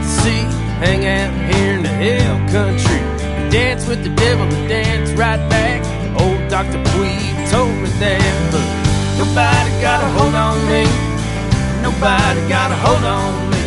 the sea, hang out here in the hill country. Dance with the devil and dance right back. Old Dr. Tweed told me that, but nobody got a hold on me. Nobody got a hold on me.